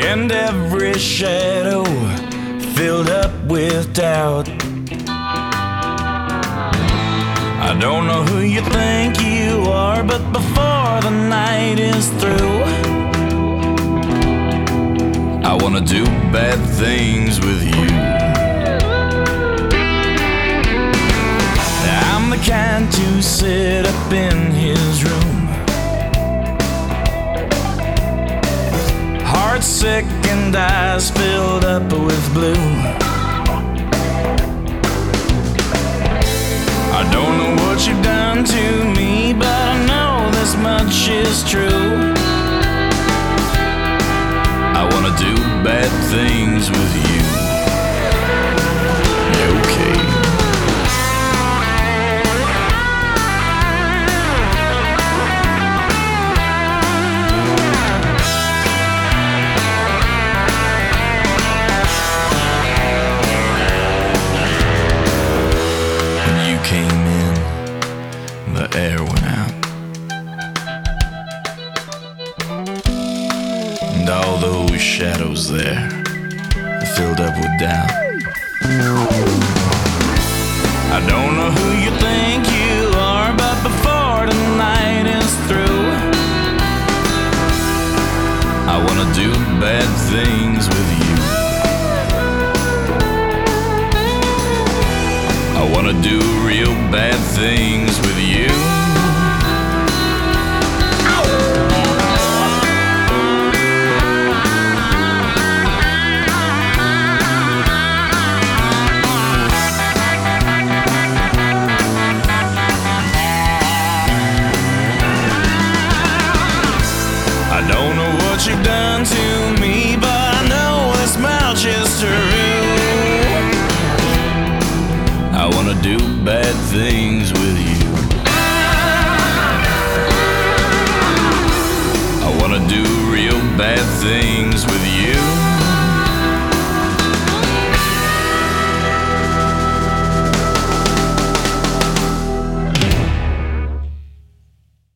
and every shadow filled up with doubt. I don't know who you think you are, but before the night is through, I wanna do bad things with you. I'm the kind to sit up in his room, heart sick and eyes filled up with blue. I don't know what you've done to me, but I know this much is true. I wanna do bad things with you. Okay. When you came in, the air went out, and all those shadows there filled up with doubt. I don't know who you think you are, but before the night is through, I wanna do bad things with you. I wanna do real bad things with you. I don't know what you've done to me, but I know this much is true. I wanna do bad things with you. I wanna do real bad things with